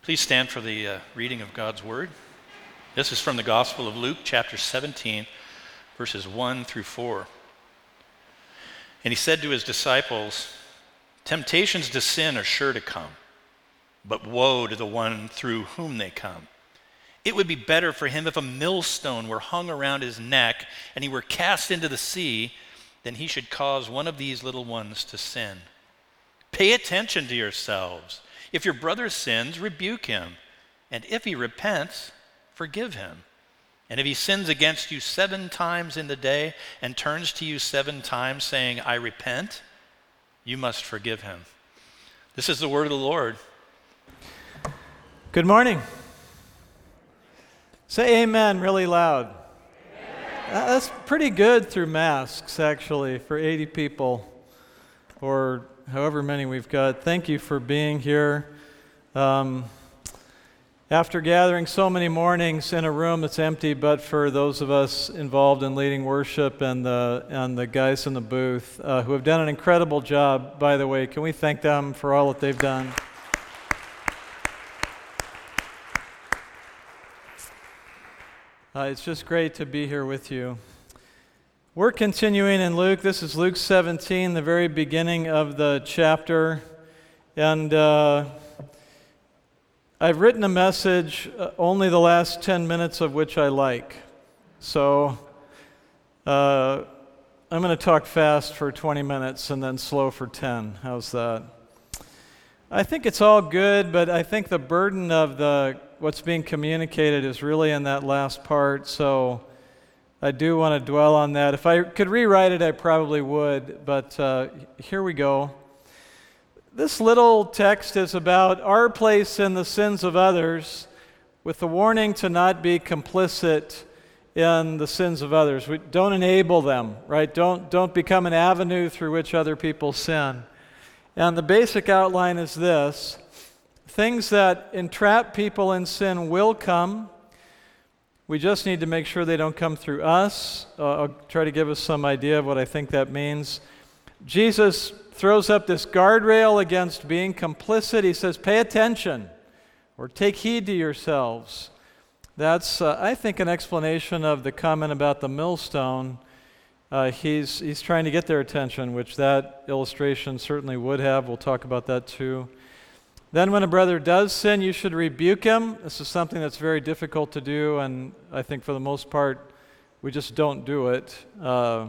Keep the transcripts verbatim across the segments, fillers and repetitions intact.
Please stand for the uh, reading of God's Word. This is from the Gospel of Luke, chapter seventeen, verses one through four. And he said to his disciples, "Temptations to sin are sure to come, but woe to the one through whom they come. It would be better for him if a millstone were hung around his neck and he were cast into the sea than he should cause one of these little ones to sin. Pay attention to yourselves. If your brother sins, rebuke him. And if he repents, forgive him. And if he sins against you seven times in the day and turns to you seven times saying, 'I repent,' you must forgive him." This is the word of the Lord. Good morning. Say amen really loud. Amen. That's pretty good through masks, actually, for eighty people or however many we've got. Thank you for being here. Um, after gathering so many mornings in a room that's empty, but for those of us involved in leading worship and the and the guys in the booth uh, who have done an incredible job, by the way, can we thank them for all that they've done? Uh, it's just great to be here with you. We're continuing in Luke. This is Luke seventeen, the very beginning of the chapter. And uh, I've written a message, uh, only the last ten minutes of which I like. So uh, I'm going to talk fast for twenty minutes and then slow for ten. How's that? I think it's all good, but I think the burden of the what's being communicated is really in that last part. So I do want to dwell on that. If I could rewrite it, I probably would, but uh, here we go. This little text is about our place in the sins of others, with the warning to not be complicit in the sins of others. We don't enable them, right? Don't, don't become an avenue through which other people sin. And the basic outline is this: things that entrap people in sin will come. We just need to make sure they don't come through us. Uh, I'll try to give us some idea of what I think that means. Jesus throws up this guardrail against being complicit. He says, pay attention, or take heed to yourselves. That's, uh, I think, an explanation of the comment about the millstone. Uh, he's, he's trying to get their attention, which that illustration certainly would have. We'll talk about that too. Then when a brother does sin, you should rebuke him. This is something that's very difficult to do, and I think for the most part, we just don't do it. Uh,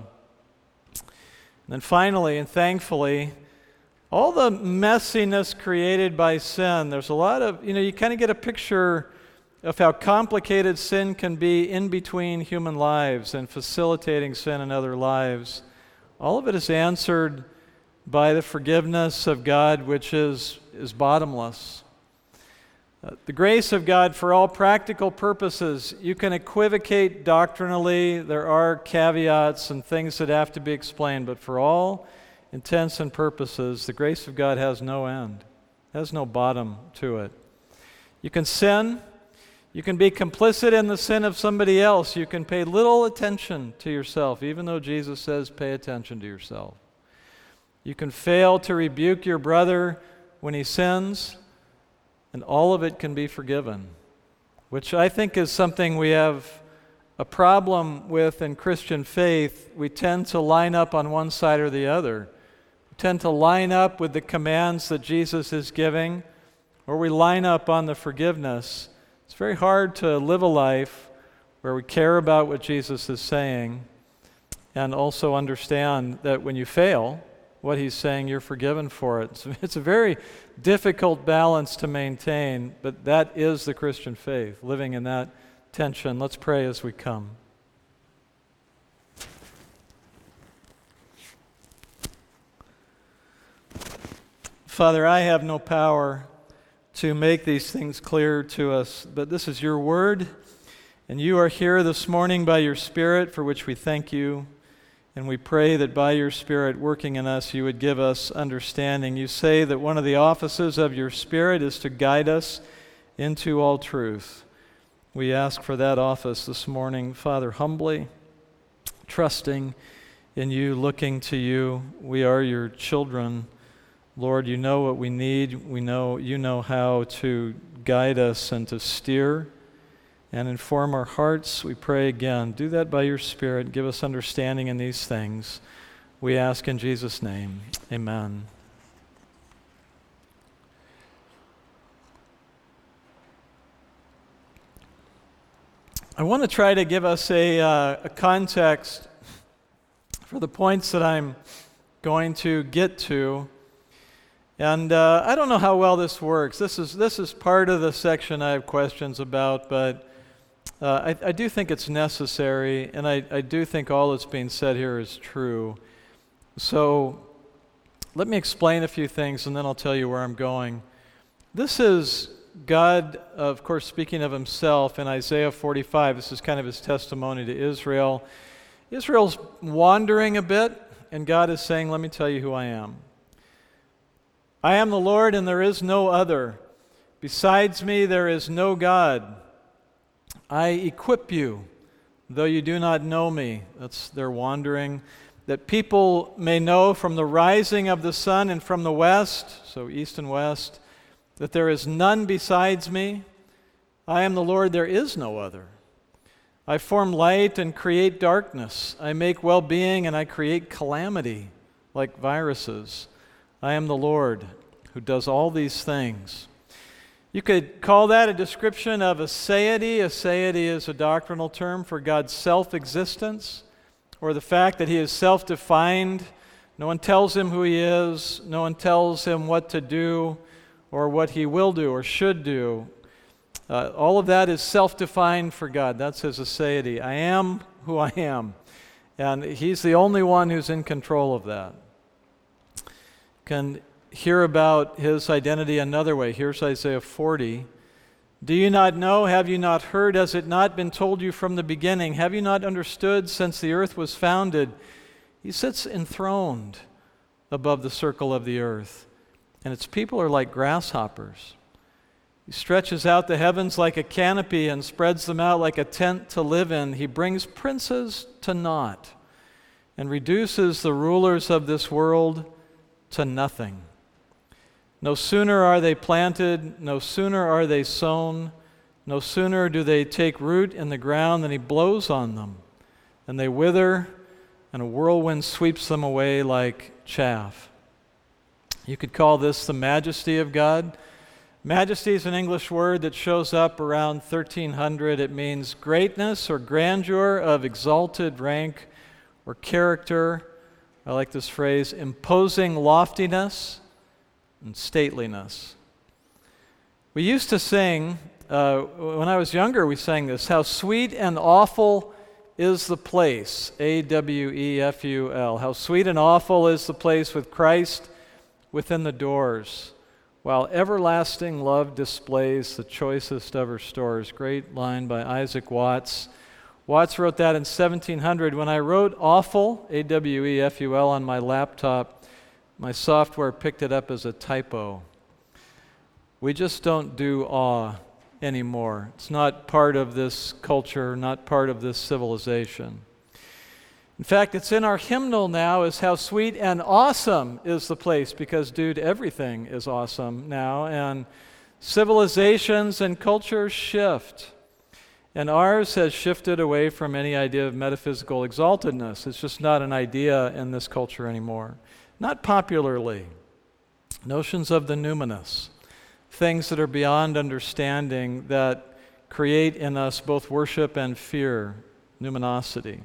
and then finally, and thankfully, all the messiness created by sin, there's a lot of, you know, you kind of get a picture of how complicated sin can be in between human lives and facilitating sin in other lives. All of it is answered by the forgiveness of God, which is, is bottomless. Uh, the grace of God for all practical purposes. You can equivocate doctrinally. There are caveats and things that have to be explained, but for all intents and purposes, the grace of God has no end, has no bottom to it. You can sin. You can be complicit in the sin of somebody else. You can pay little attention to yourself, even though Jesus says, pay attention to yourself. You can fail to rebuke your brother when he sins, and all of it can be forgiven, which I think is something we have a problem with in Christian faith. We tend to line up on one side or the other. We tend to line up with the commands that Jesus is giving, or we line up on the forgiveness. It's very hard to live a life where we care about what Jesus is saying and also understand that when you fail, what he's saying, you're forgiven for it. So it's a very difficult balance to maintain, but that is the Christian faith, living in that tension. Let's pray as we come. Father, I have no power to make these things clear to us, but this is your word, and you are here this morning by your Spirit, for which we thank you. And we pray that by your Spirit working in us, you would give us understanding. You say that one of the offices of your Spirit is to guide us into all truth. We ask for that office this morning, Father, humbly, trusting in you, looking to you. We are your children. Lord, you know what we need. We know you know how to guide us and to steer and inform our hearts. We pray again, do that by your Spirit. Give us understanding in these things. We ask in Jesus' name. Amen. I want to try to give us a, uh, a context for the points that I'm going to get to. And uh, I don't know how well this works. This is this is part of the section I have questions about, but uh, I, I do think it's necessary, and I, I do think all that's being said here is true. So let me explain a few things, and then I'll tell you where I'm going. This is God, of course, speaking of himself in Isaiah forty-five. This is kind of his testimony to Israel. Israel's wandering a bit, and God is saying, let me tell you who I am. I am the Lord, and there is no other. Besides me, there is no God. I equip you, though you do not know me. That's their wandering. That people may know from the rising of the sun and from the west, so east and west, that there is none besides me. I am the Lord, there is no other. I form light and create darkness. I make well-being and I create calamity, like viruses. I am the Lord who does all these things. You could call that a description of aseity. Aseity is a doctrinal term for God's self-existence, or the fact that he is self-defined. No one tells him who he is. No one tells him what to do or what he will do or should do. Uh, all of that is self-defined for God. That's his aseity. I am who I am. And he's the only one who's in control of that. Can hear about his identity another way. Here's Isaiah forty. Do you not know? Have you not heard? Has it not been told you from the beginning? Have you not understood since the earth was founded? He sits enthroned above the circle of the earth, and its people are like grasshoppers. He stretches out the heavens like a canopy and spreads them out like a tent to live in. He brings princes to naught and reduces the rulers of this world to nothing. No sooner are they planted, no sooner are they sown, no sooner do they take root in the ground than he blows on them, and they wither, and a whirlwind sweeps them away like chaff. You could call this the majesty of God. Majesty is an English word that shows up around thirteen hundred. It means greatness or grandeur of exalted rank or character. I like this phrase, imposing loftiness and stateliness. We used to sing, uh, when I was younger, we sang this, how sweet and awful is the place, A W E F U L. How sweet and awful is the place with Christ within the doors, while everlasting love displays the choicest of her stores. Great line by Isaac Watts. Watts wrote that in seventeen hundred. When I wrote awful, A W E F U L, on my laptop, my software picked it up as a typo. We just don't do awe anymore. It's not part of this culture, not part of this civilization. In fact, it's in our hymnal now as how sweet and awesome is the place, because, dude, everything is awesome now, and civilizations and cultures shift. And ours has shifted away from any idea of metaphysical exaltedness. It's just not an idea in this culture anymore. Not popularly. Notions of the numinous, things that are beyond understanding that create in us both worship and fear, numinosity.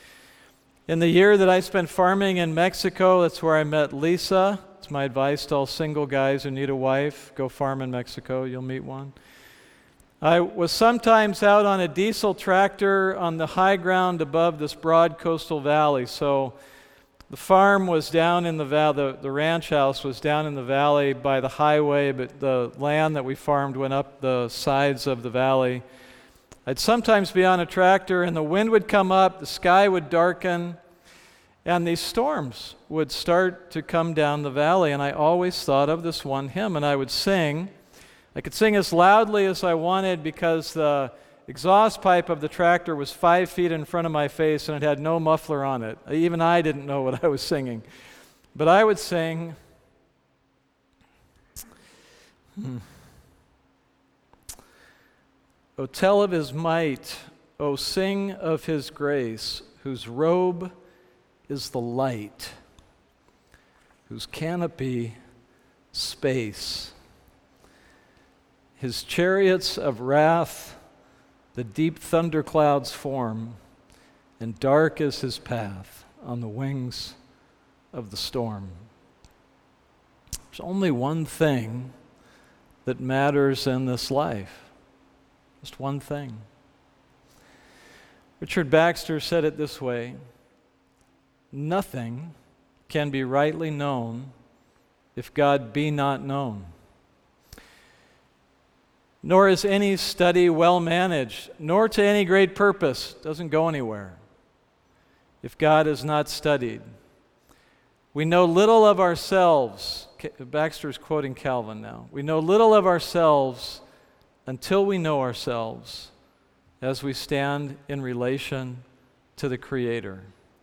In the year that I spent farming in Mexico, that's where I met Lisa. It's my advice to all single guys who need a wife. Go farm in Mexico, you'll meet one. I was sometimes out on a diesel tractor on the high ground above this broad coastal valley. So the farm was down in the valley, the, the ranch house was down in the valley by the highway, but the land that we farmed went up the sides of the valley. I'd sometimes be on a tractor and the wind would come up, the sky would darken, and these storms would start to come down the valley. And I always thought of this one hymn, and I would sing. I could sing as loudly as I wanted because the exhaust pipe of the tractor was five feet in front of my face and it had no muffler on it. Even I didn't know what I was singing. But I would sing, hmm. O tell of his might, O sing of his grace, whose robe is the light, whose canopy space. His chariots of wrath the deep thunderclouds form, and dark is his path on the wings of the storm. There's only one thing that matters in this life. Just one thing. Richard Baxter said it this way: nothing can be rightly known if God be not known. Nor is any study well managed, nor to any great purpose. Doesn't go anywhere if God is not studied. We know little of ourselves. Baxter's quoting Calvin now. We know little of ourselves until we know ourselves as we stand in relation to the Creator.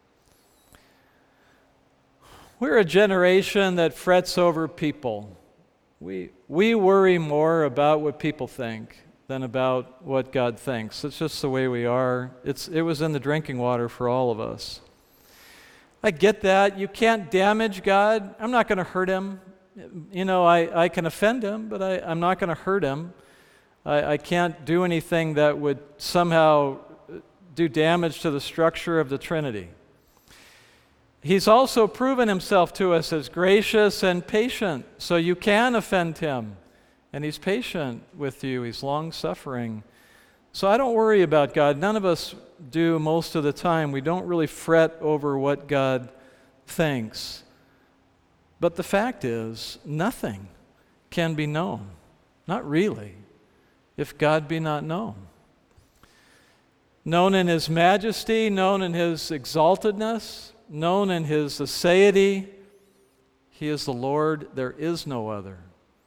We're a generation that frets over people. We, we worry more about what people think than about what God thinks. It's just the way we are. It's, it was in the drinking water for all of us. I get that. You can't damage God. I'm not going to hurt him. You know, I, I can offend him, but I, I'm not going to hurt him. I, I can't do anything that would somehow do damage to the structure of the Trinity. He's also proven himself to us as gracious and patient, so you can offend him. And he's patient with you. He's long-suffering. So I don't worry about God. None of us do most of the time. We don't really fret over what God thinks. But the fact is, nothing can be known, not really, if God be not known. Known in his majesty, known in his exaltedness, known in his aseity. He is the Lord, there is no other.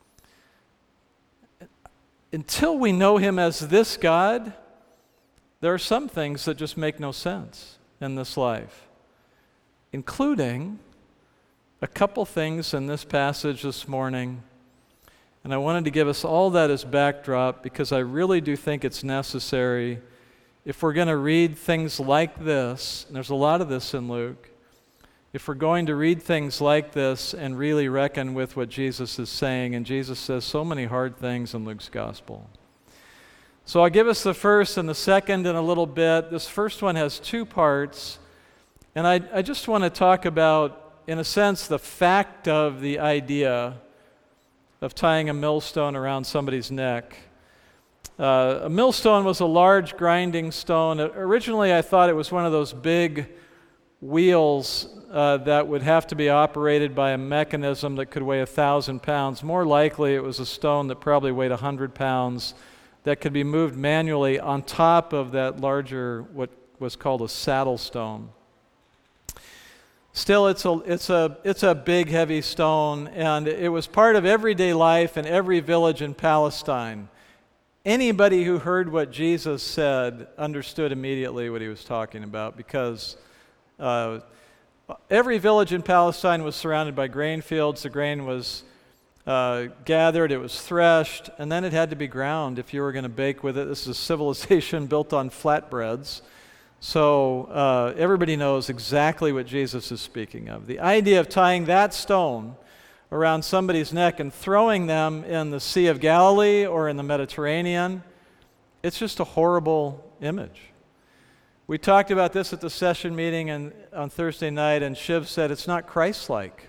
Until we know him as this God, there are some things that just make no sense in this life, including a couple things in this passage this morning. And I wanted to give us all that as backdrop because I really do think it's necessary if we're going to read things like this, and there's a lot of this in Luke, if we're going to read things like this and really reckon with what Jesus is saying, and Jesus says so many hard things in Luke's gospel. So I'll give us the first and the second in a little bit. This first one has two parts, and I, I just want to talk about, in a sense, the fact of the idea of tying a millstone around somebody's neck. Uh, a millstone was a large grinding stone. Originally, I thought it was one of those big wheels uh, that would have to be operated by a mechanism that could weigh a thousand pounds. More likely, it was a stone that probably weighed a hundred pounds that could be moved manually on top of that larger, what was called a saddle stone. Still, it's a, it's a, it's a big, heavy stone, and it was part of everyday life in every village in Palestine. Anybody who heard what Jesus said understood immediately what he was talking about, because uh, every village in Palestine was surrounded by grain fields. The grain was uh, gathered, it was threshed, and then it had to be ground if you were going to bake with it. This is a civilization built on flatbreads. So uh, everybody knows exactly what Jesus is speaking of. The idea of tying that stone around somebody's neck and throwing them in the Sea of Galilee or in the Mediterranean, it's just a horrible image. We talked about this at the session meeting and, on Thursday night, and Shiv said it's not Christ-like.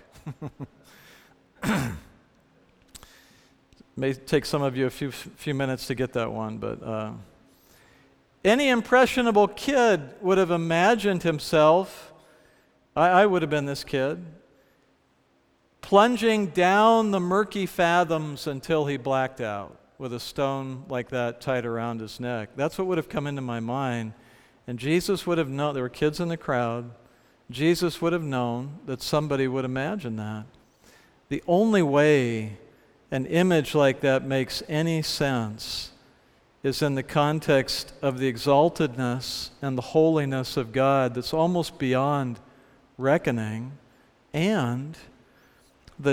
It may take some of you a few, few minutes to get that one, but... Uh, Any impressionable kid would have imagined himself, I, I would have been this kid, plunging down the murky fathoms until he blacked out with a stone like that tied around his neck. That's what would have come into my mind. And Jesus would have known, there were kids in the crowd, Jesus would have known that somebody would imagine that. The only way an image like that makes any sense is in the context of the exaltedness and the holiness of God that's almost beyond reckoning, and the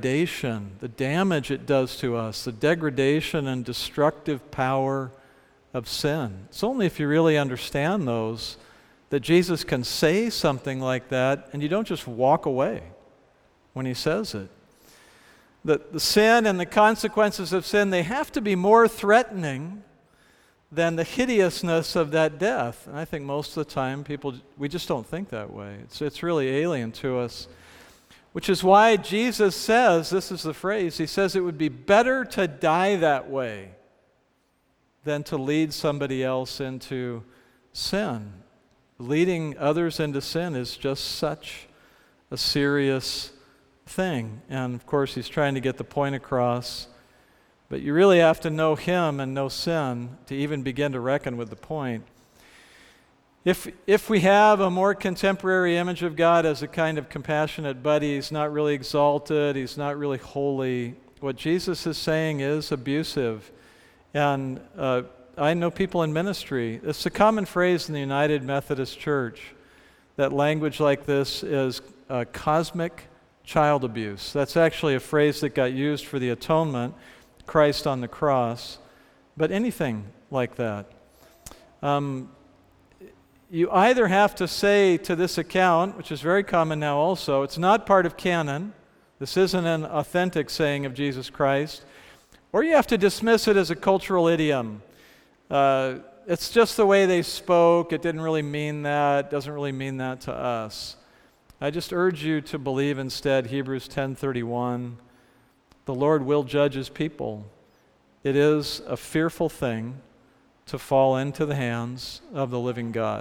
degradation, the damage it does to us, the degradation and destructive power of sin. It's only if you really understand those that Jesus can say something like that and you don't just walk away when he says it. The, the sin and the consequences of sin, they have to be more threatening than the hideousness of that death. And I think most of the time people, we just don't think that way. It's, it's really alien to us. Which is why Jesus says, this is the phrase, he says it would be better to die that way than to lead somebody else into sin. Leading others into sin is just such a serious thing. And of course, he's trying to get the point across. But you really have to know him and know sin to even begin to reckon with the point. If, if we have a more contemporary image of God as a kind of compassionate buddy, he's not really exalted, he's not really holy. What Jesus is saying is abusive. And uh, I know people in ministry, it's a common phrase in the United Methodist Church, that language like this is uh, cosmic child abuse. That's actually a phrase that got used for the atonement, Christ on the cross, but anything like that. Um, you either have to say to this account, which is very common now also, it's not part of canon, this isn't an authentic saying of Jesus Christ, or you have to dismiss it as a cultural idiom. Uh, it's just the way they spoke, it didn't really mean that, doesn't really mean that to us. I just urge you to believe instead Hebrews ten thirty-one. The Lord will judge his people. It is a fearful thing to fall into the hands of the living God.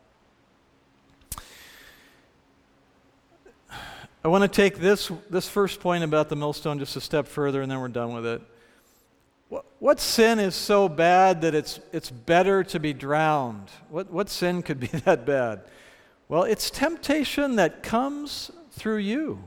I want to take this, this first point about the millstone just a step further, and then we're done with it. What, what sin is so bad that it's, it's better to be drowned? What, what sin could be that bad? Well, it's temptation that comes through you,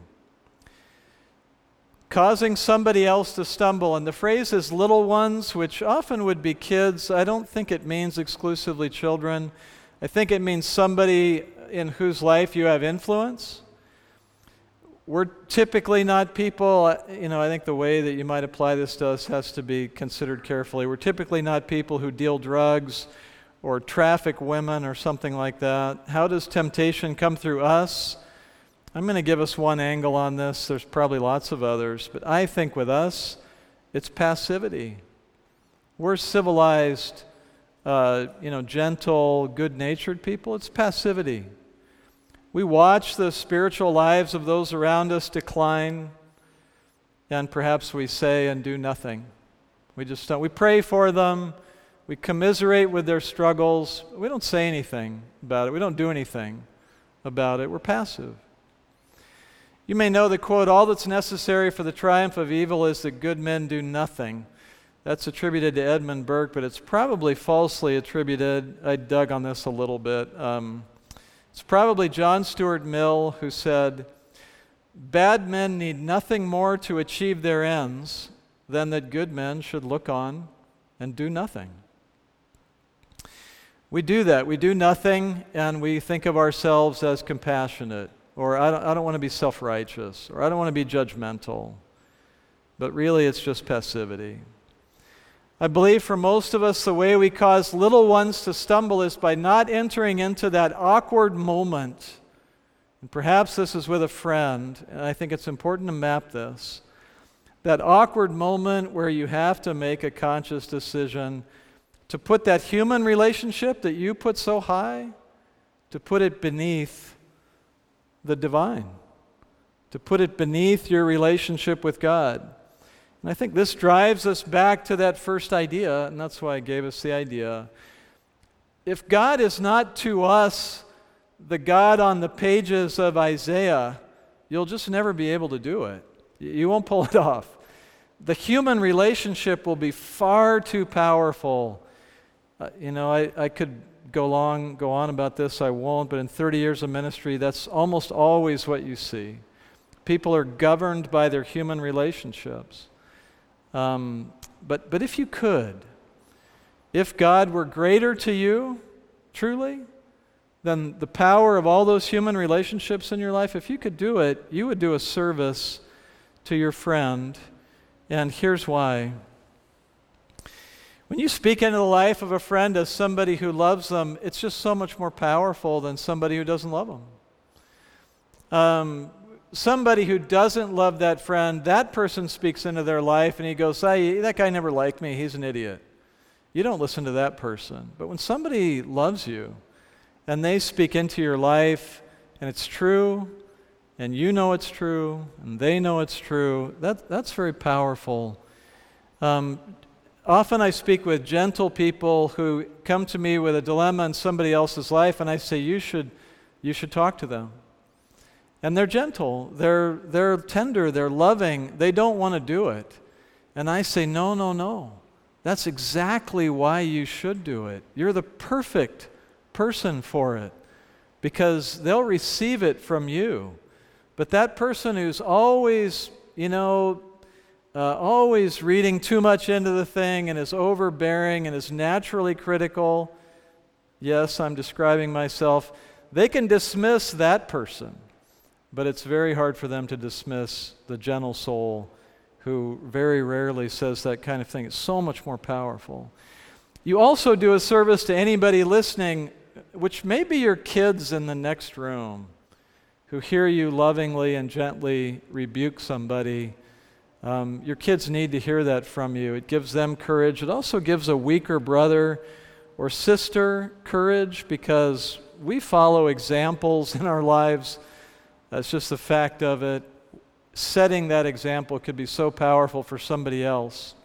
causing somebody else to stumble. And the phrase is little ones, which often would be kids. I don't think it means exclusively children. I think it means somebody in whose life you have influence. We're typically not people, you know, I think the way that you might apply this to us has to be considered carefully. We're typically not people who deal drugs or traffic women or something like that. How does temptation come through us? I'm going to give us one angle on this. There's probably lots of others, but I think with us, it's passivity. We're civilized, uh, you know, gentle, good-natured people. It's passivity. We watch the spiritual lives of those around us decline, and perhaps we say and do nothing. We just don't. We pray for them. We commiserate with their struggles. We don't say anything about it. We don't do anything about it. We're passive. You may know the quote, "All that's necessary for the triumph of evil is that good men do nothing." That's attributed to Edmund Burke, but it's probably falsely attributed. I dug on this a little bit. Um, it's probably John Stuart Mill who said, "Bad men need nothing more to achieve their ends than that good men should look on and do nothing." We do that. We do nothing, and we think of ourselves as compassionate. Or I don't, I don't want to be self-righteous, or I don't want to be judgmental. But really, it's just passivity. I believe for most of us, the way we cause little ones to stumble is by not entering into that awkward moment. And perhaps this is with a friend, and I think it's important to map this. That awkward moment where you have to make a conscious decision to put that human relationship that you put so high, to put it beneath the divine, to put it beneath your relationship with God. And I think this drives us back to that first idea, and that's why I gave us the idea. If God is not to us the God on the pages of Isaiah, you'll just never be able to do it. You won't pull it off. The human relationship will be far too powerful. Uh, you know, I, I could go long, go on about this, I won't, but in thirty years of ministry, that's almost always what you see. People are governed by their human relationships. Um, but, but if you could, if God were greater to you, truly, than the power of all those human relationships in your life, if you could do it, you would do a service to your friend. And here's why. When you speak into the life of a friend as somebody who loves them, it's just so much more powerful than somebody who doesn't love them. Um, somebody who doesn't love that friend, that person speaks into their life and he goes, hey, that guy never liked me, he's an idiot. You don't listen to that person. But when somebody loves you and they speak into your life and it's true, and you know it's true, and they know it's true, that, that's very powerful. Um, Often I speak with gentle people who come to me with a dilemma in somebody else's life, and I say, you should, you should talk to them. And they're gentle, they're, they're tender, they're loving, they don't want to do it. And I say, no, no, no. That's exactly why you should do it. You're the perfect person for it, because they'll receive it from you. But that person who's always, you know, Uh, always reading too much into the thing and is overbearing and is naturally critical, yes, I'm describing myself, they can dismiss that person, but it's very hard for them to dismiss the gentle soul who very rarely says that kind of thing. It's so much more powerful. You also do a service to anybody listening, which may be your kids in the next room, who hear you lovingly and gently rebuke somebody. Um, your kids need to hear that from you. It gives them courage. It also gives a weaker brother or sister courage, because we follow examples in our lives. That's just the fact of it. Setting that example could be so powerful for somebody else.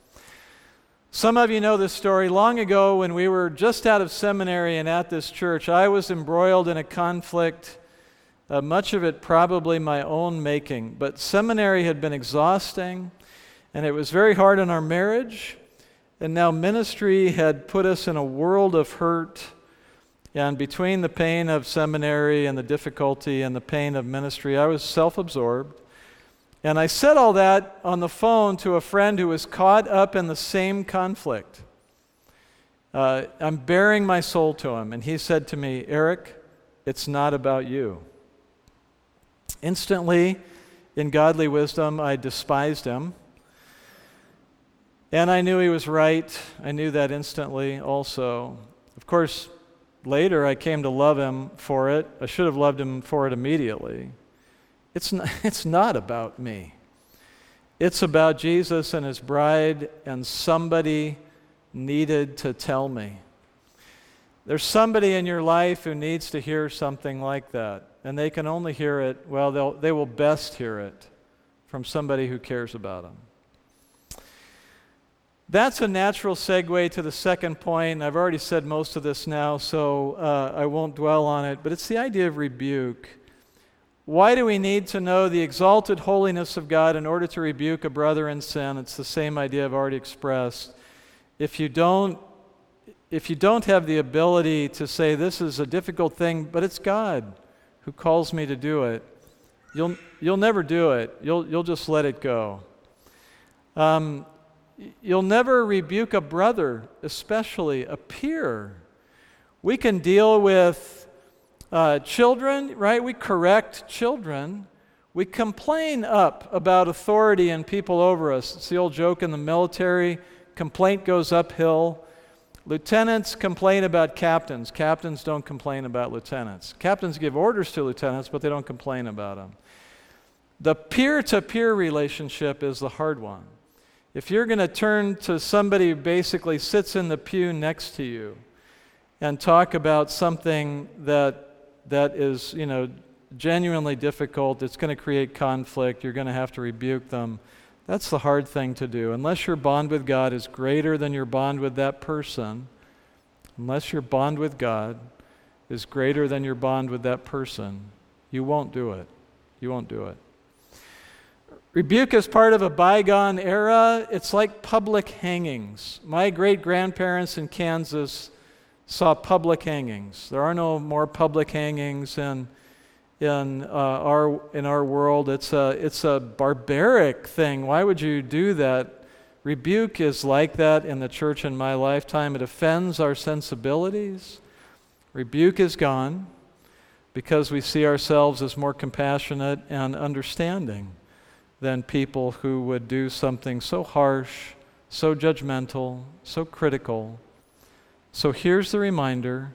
Some of you know this story. Long ago, when we were just out of seminary and at this church, I was embroiled in a conflict. Uh, much of it probably my own making, but seminary had been exhausting, and it was very hard on our marriage, and now ministry had put us in a world of hurt, and between the pain of seminary and the difficulty and the pain of ministry, I was self-absorbed, and I said all that on the phone to a friend who was caught up in the same conflict. Uh, I'm bearing my soul to him, and he said to me, Eric, it's not about you. Instantly, in godly wisdom, I despised him. And I knew he was right. I knew that instantly also. Of course, later I came to love him for it. I should have loved him for it immediately. It's not, it's not about me. It's about Jesus and his bride, and somebody needed to tell me. There's somebody in your life who needs to hear something like that. And they can only hear it, well, they'll, they will best hear it from somebody who cares about them. That's a natural segue to the second point. I've already said most of this now, so uh, I won't dwell on it, but it's the idea of rebuke. Why do we need to know the exalted holiness of God in order to rebuke a brother in sin? It's the same idea I've already expressed. If you don't, if you don't have the ability to say, this is a difficult thing, but it's God who calls me to do it, you'll you'll never do it. You'll you'll just let it go. Um, you'll never rebuke a brother, especially a peer. We can deal with uh, children, right? We correct children. We complain up about authority and people over us. It's the old joke in the military: complaint goes uphill. Lieutenants complain about captains. Captains don't complain about lieutenants. Captains give orders to lieutenants, but they don't complain about them. The peer-to-peer relationship is the hard one. If you're going to turn to somebody who basically sits in the pew next to you and talk about something that that is, you know, genuinely difficult, it's going to create conflict, you're going to have to rebuke them. That's the hard thing to do. Unless your bond with God is greater than your bond with that person, unless your bond with God is greater than your bond with that person, you won't do it. You won't do it. Rebuke is part of a bygone era. It's like public hangings. My great-grandparents in Kansas saw public hangings. There are no more public hangings in in uh, our in our world. It's a it's a barbaric thing. Why would you do that? Rebuke is like that in the church in my lifetime. It offends our sensibilities. Rebuke is gone because we see ourselves as more compassionate and understanding than people who would do something so harsh, so judgmental, so critical. So here's the reminder.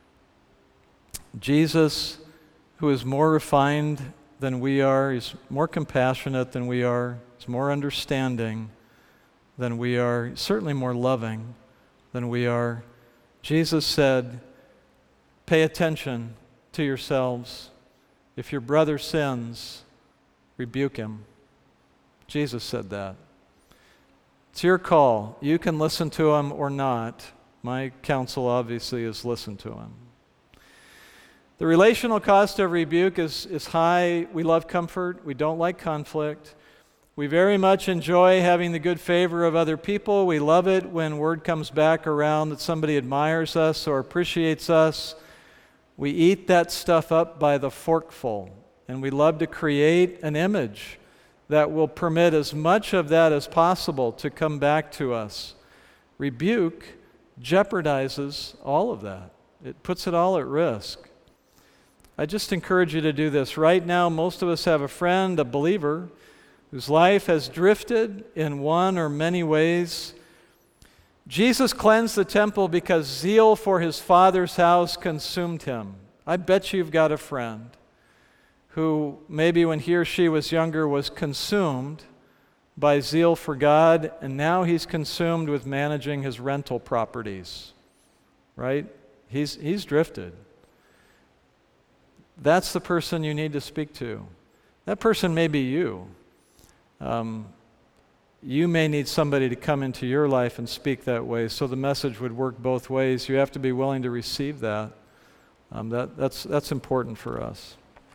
Jesus, who is more refined than we are, is more compassionate than we are, is more understanding than we are, certainly more loving than we are. Jesus said, pay attention to yourselves. If your brother sins, rebuke him. Jesus said that. It's your call. You can listen to him or not. My counsel obviously is listen to him. The relational cost of rebuke is, is high. We love comfort. We don't like conflict. We very much enjoy having the good favor of other people. We love it when word comes back around that somebody admires us or appreciates us. We eat that stuff up by the forkful, and we love to create an image that will permit as much of that as possible to come back to us. Rebuke jeopardizes all of that. It puts it all at risk. I just encourage you to do this. Right now, most of us have a friend, a believer, whose life has drifted in one or many ways. Jesus cleansed the temple because zeal for his Father's house consumed him. I bet you've got a friend who maybe when he or she was younger was consumed by zeal for God, and now he's consumed with managing his rental properties, right? He's, he's drifted. That's the person you need to speak to. That person may be you. Um, you may need somebody to come into your life and speak that way, so the message would work both ways. You have to be willing to receive that. Um, that that's, that's important for us.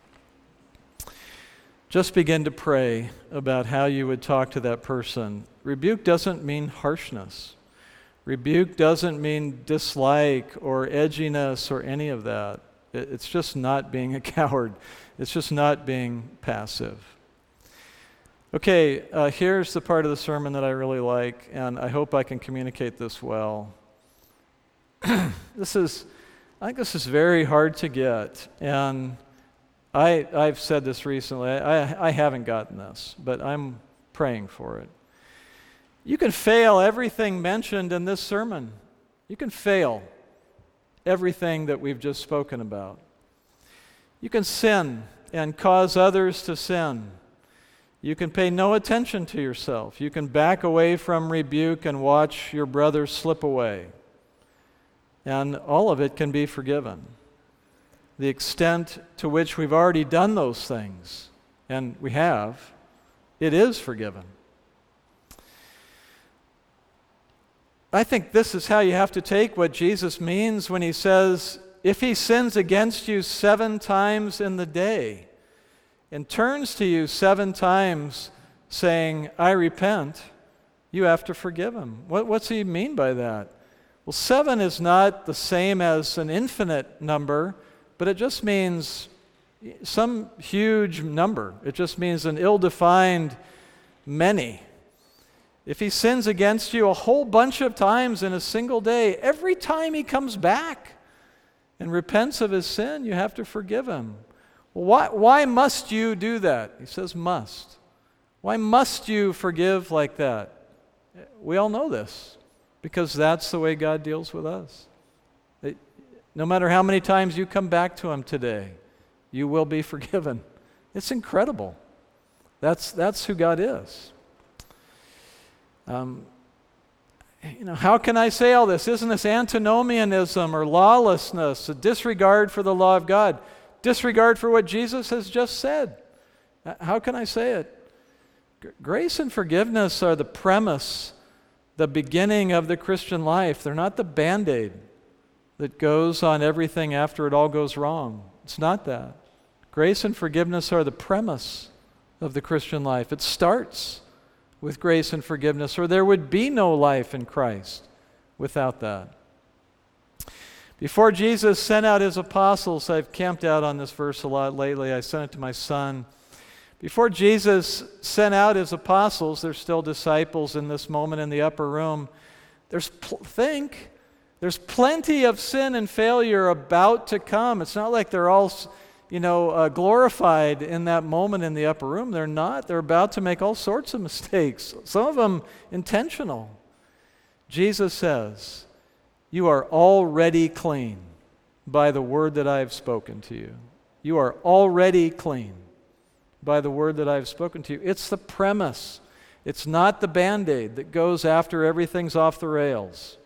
Just begin to pray about how you would talk to that person. Rebuke doesn't mean harshness. Rebuke doesn't mean dislike or edginess or any of that. It, it's just not being a coward. It's just not being passive. Okay, uh, here's the part of the sermon that I really like, and I hope I can communicate this well. This is, I think this is very hard to get, and I, I've said this recently. I, I haven't gotten this, but I'm praying for it. You can fail everything mentioned in this sermon. You can fail everything that we've just spoken about. You can sin and cause others to sin. You can pay no attention to yourself. You can back away from rebuke and watch your brother slip away. And all of it can be forgiven. The extent to which we've already done those things, and we have, it is forgiven. I think this is how you have to take what Jesus means when he says, if he sins against you seven times in the day, and turns to you seven times saying, I repent, you have to forgive him. What, what's he mean by that? Well, seven is not the same as an infinite number, but it just means some huge number. It just means an ill-defined many. If he sins against you a whole bunch of times in a single day, every time he comes back and repents of his sin, you have to forgive him. Why, why must you do that? He says must. Why must you forgive like that? We all know this, because that's the way God deals with us. It, no matter how many times you come back to him today, you will be forgiven. It's incredible. That's, that's who God is. Um, you know, how can I say all this? Isn't this antinomianism or lawlessness, a disregard for the law of God? Disregard for what Jesus has just said. How can I say it? G- grace and forgiveness are the premise, the beginning of the Christian life. They're not the Band-Aid that goes on everything after it all goes wrong. It's not that. Grace and forgiveness are the premise of the Christian life. It starts with grace and forgiveness, or there would be no life in Christ without that. Before Jesus sent out his apostles, I've camped out on this verse a lot lately. I sent it to my son. Before Jesus sent out his apostles, there's still disciples in this moment in the upper room. There's pl- think, there's plenty of sin and failure about to come. It's not like they're all, you know, uh, glorified in that moment in the upper room. They're not. They're about to make all sorts of mistakes. Some of them intentional. Jesus says, you are already clean by the word that I have spoken to you. You are already clean by the word that I have spoken to you. It's the premise. It's not the Band-Aid that goes after everything's off the rails.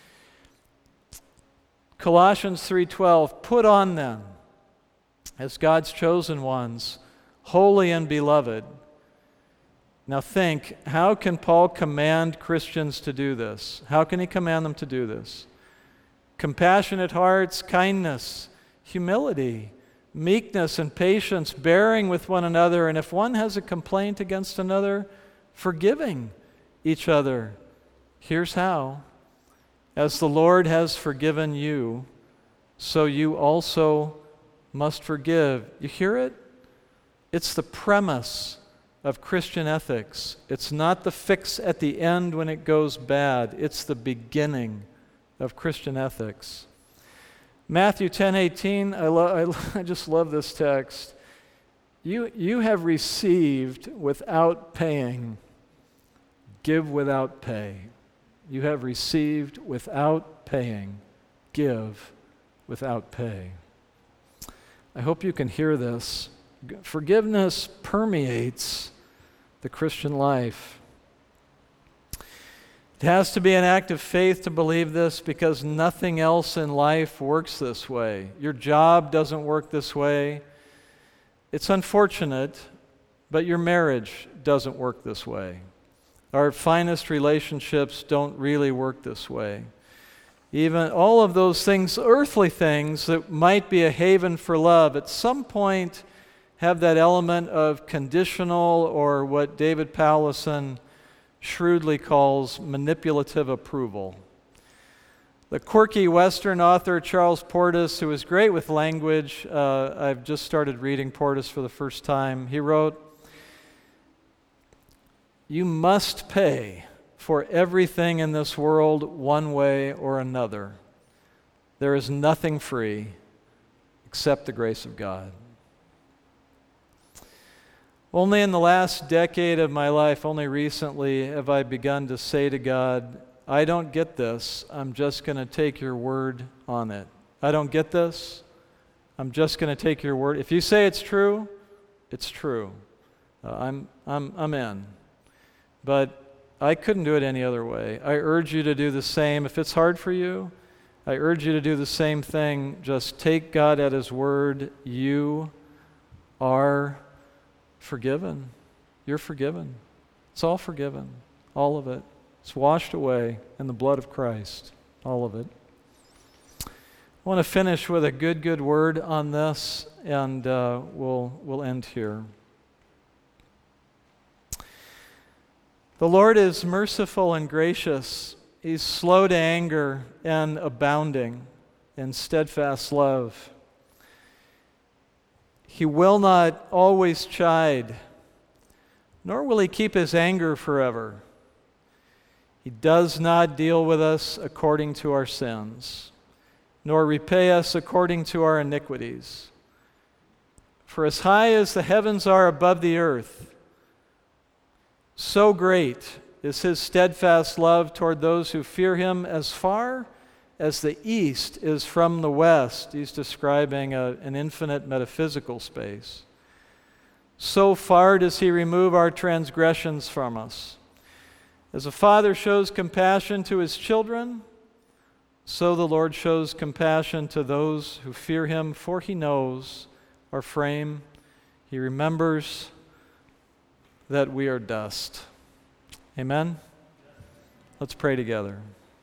Colossians three twelve, put on then, as God's chosen ones, holy and beloved. Now think, how can Paul command Christians to do this? How can he command them to do this? Compassionate hearts, kindness, humility, meekness and patience, bearing with one another, and if one has a complaint against another, forgiving each other. Here's how. As the Lord has forgiven you, so you also must forgive. You hear it? It's the premise of Christian ethics. It's not the fix at the end when it goes bad. It's the beginning of Christian ethics. Matthew ten eighteen, I, lo- I, I just love this text. You, you have received without paying, give without pay. You have received without paying, give without pay. I hope you can hear this. Forgiveness permeates the Christian life. It has to be an act of faith to believe this because nothing else in life works this way. Your job doesn't work this way. It's unfortunate, but your marriage doesn't work this way. Our finest relationships don't really work this way. Even all of those things, earthly things that might be a haven for love, at some point have that element of conditional, or what David Powlison shrewdly calls manipulative approval. The quirky Western author Charles Portis, who is great with language, uh, I've just started reading Portis for the first time, he wrote, "You must pay for everything in this world one way or another. There is nothing free except the grace of God." Only in the last decade of my life, only recently, have I begun to say to God, I don't get this. I'm just going to take your word on it. I don't get this. I'm just going to take your word. If you say it's true, it's true. Uh, I'm, I'm, I'm in. But I couldn't do it any other way. I urge you to do the same. If it's hard for you, I urge you to do the same thing. Just take God at His word. You are forgiven. You're forgiven. It's all forgiven. All of it. It's washed away in the blood of Christ. All of it. I want to finish with a good, good word on this, and uh, we'll, we'll end here. The Lord is merciful and gracious. He's slow to anger and abounding in steadfast love. He will not always chide, nor will He keep His anger forever. He does not deal with us according to our sins, nor repay us according to our iniquities. For as high as the heavens are above the earth, so great is His steadfast love toward those who fear Him. As far as the east is from the west, He's describing a, an infinite metaphysical space. So far does He remove our transgressions from us. As a father shows compassion to his children, so the Lord shows compassion to those who fear Him, for He knows our frame. He remembers that we are dust. Amen? Let's pray together.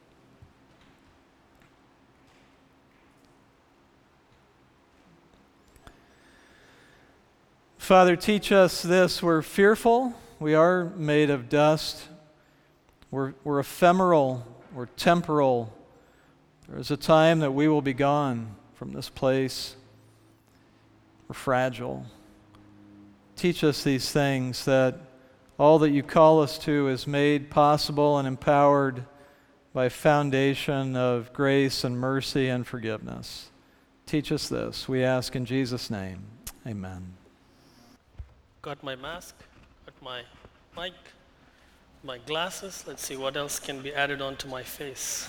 Father, teach us this. We're fearful. We are made of dust. We're, we're ephemeral. We're temporal. There is a time that we will be gone from this place. We're fragile. Teach us these things, that all that You call us to is made possible and empowered by a foundation of grace and mercy and forgiveness. Teach us this, we ask in Jesus' name. Amen. Got my mask, got my mic. my glasses. Let's see what else can be added onto my face.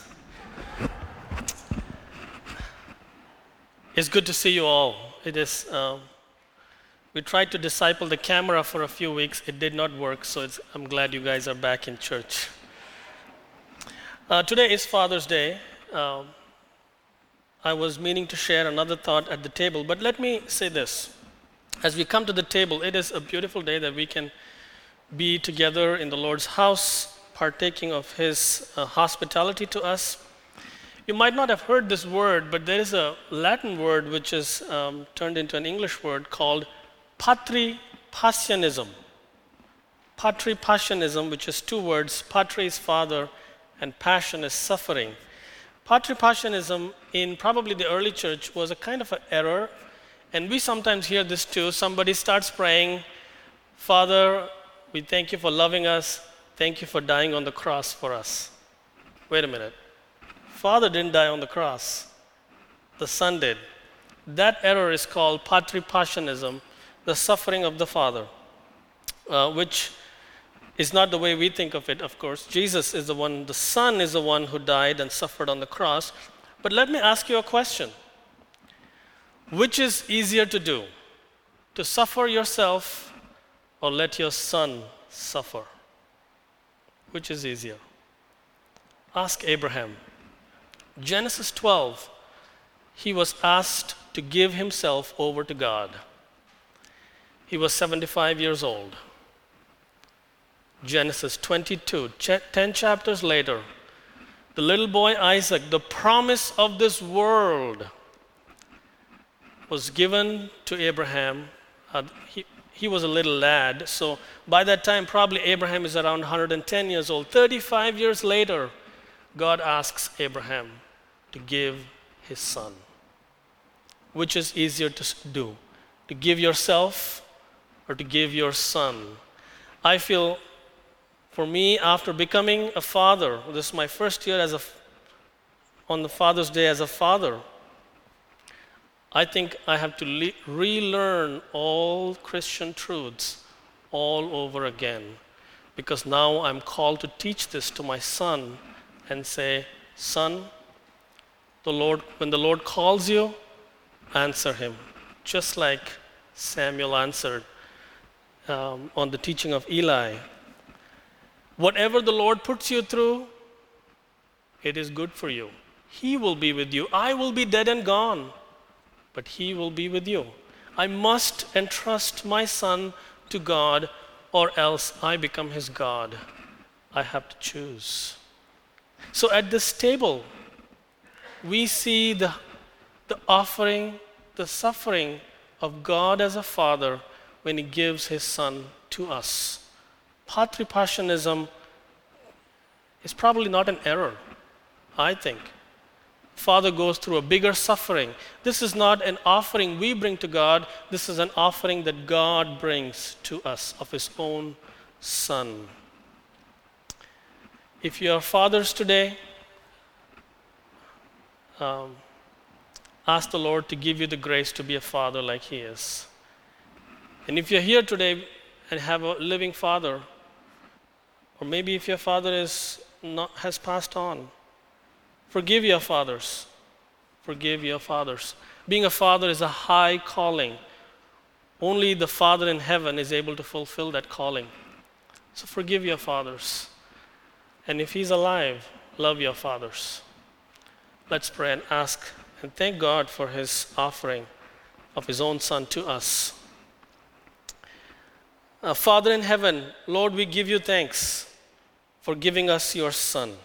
It's good to see you all. It is. Um, we tried to disciple the camera for a few weeks. It did not work, so it's, I'm glad you guys are back in church. Uh, today is Father's Day. Um, I was meaning to share another thought at the table, but let me say this. As we come to the table, it is a beautiful day that we can be together in the Lord's house, partaking of His uh, hospitality to us. You might not have heard this word, but there is a Latin word which is um, turned into an English word called patripassionism. Patripassionism, which is two words, patri is father, and passion is suffering. Patripassionism in probably the early church was a kind of an error, and we sometimes hear this too. Somebody starts praying, Father, we thank you for loving us. Thank you for dying on the cross for us. Wait a minute. Father didn't die on the cross. The Son did. That error is called patripassionism, the suffering of the Father, uh, which is not the way we think of it, of course. Jesus is the one, the Son is the one who died and suffered on the cross. But let me ask you a question. Which is easier to do? To suffer yourself or let your Son suffer? Which is easier? Ask Abraham. Genesis twelve, he was asked to give himself over to God. He was seventy-five years old. Genesis twenty-two, ten chapters later, the little boy Isaac, the promise of this world, was given to Abraham. Uh, he, he was a little lad, so by that time, probably Abraham is around one hundred ten years old. thirty-five years later, God asks Abraham to give his son. Which is easier to do? To give yourself or to give your son? I feel, for me, after becoming a father, this is my first year as a, on the Father's Day as a father, I think I have to le- relearn all Christian truths all over again, because now I'm called to teach this to my son and say, son, the Lord, when the Lord calls you, answer him, just like Samuel answered um, on the teaching of Eli. Whatever the Lord puts you through, it is good for you. He will be with you. I will be dead and gone, but He will be with you. I must entrust my son to God, or else I become his God. I have to choose. So at this table, we see the, the offering, the suffering of God as a father when He gives His Son to us. Patripassionism is probably not an error, I think. Father goes through a bigger suffering. This is not an offering we bring to God. This is an offering that God brings to us of His own Son. If you are fathers today, um, ask the Lord to give you the grace to be a father like He is. And if you're here today and have a living father, or maybe if your father is not, has passed on, forgive your fathers. Forgive your fathers. Being a father is a high calling. Only the Father in heaven is able to fulfill that calling. So forgive your fathers. And if He's alive, love your fathers. Let's pray and ask and thank God for His offering of His own Son to us. Uh, Father in heaven, Lord, we give You thanks for giving us Your Son.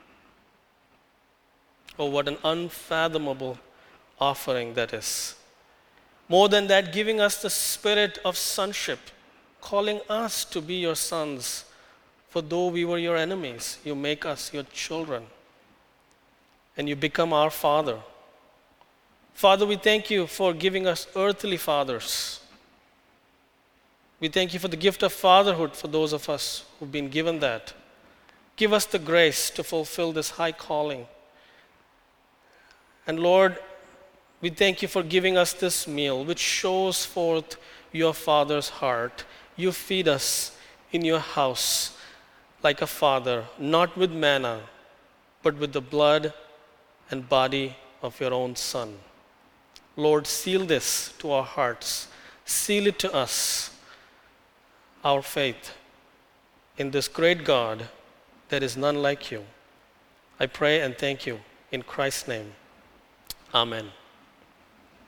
Oh, what an unfathomable offering that is. More than that, giving us the spirit of sonship, calling us to be Your sons. For though we were Your enemies, You make us Your children. And You become our Father. Father, we thank You for giving us earthly fathers. We thank You for the gift of fatherhood for those of us who've been given that. Give us the grace to fulfill this high calling. And Lord, we thank You for giving us this meal, which shows forth Your Father's heart. You feed us in Your house. like a father, not with manna, but with the blood and body of your own Son. Lord, seal this to our hearts. Seal it to us, our faith in this great God. There is none like you. I pray and thank you in Christ's name. Amen.